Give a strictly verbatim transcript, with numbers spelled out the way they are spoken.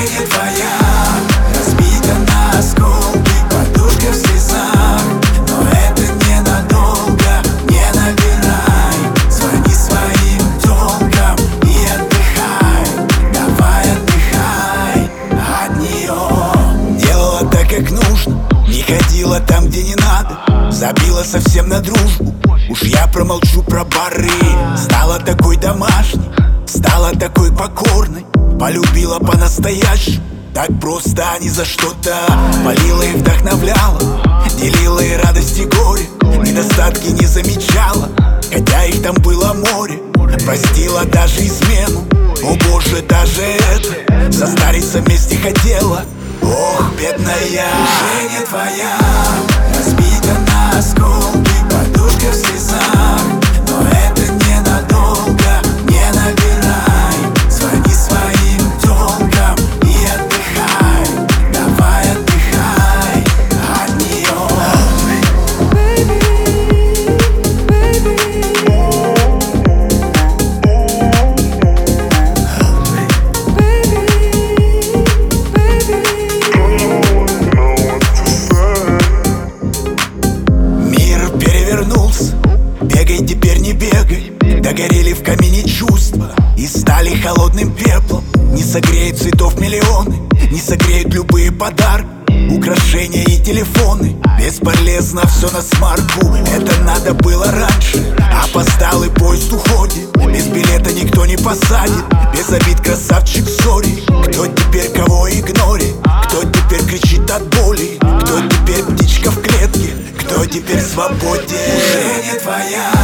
не твоя, разбита на осколки, подушка в слезах. Но это ненадолго, не набирай, звони своим тёлкам и отдыхай. Давай отдыхай от нее. Делала так, как нужно, не ходила там, где не надо, забила совсем на дружбу. Уж я промолчу про бары. Стала такой домашней, стала такой покорной, полюбила по-настоящему, так просто, а не за что-то. Молила и вдохновляла, делила и радость, и горе, недостатки не замечала, хотя их там было море. Простила даже измену, о боже, даже это, состариться вместе хотела. Ох, бедная, уже не твоя, разбита на осколки, подушка в слезах. Но это ненадолго, не набирай, звони своим тёлкам и отдыхай. Давай отдыхай от нее. Мир перевернулся, бегай, теперь не бегай. Догорели в камине чувства и стали холодным пеплом. Не согреют цветов миллионы, не согреют любые подарки, украшения и телефоны. Бесполезно все на смарку, это надо было раньше. Опоздал и поезд уходит, без билета никто не посадит. Без обид, красавчик, сори. Кто теперь кого игнорит? Кто теперь кричит от боли? Кто теперь птичка в клетке? Кто теперь свободен? Уже не твоя,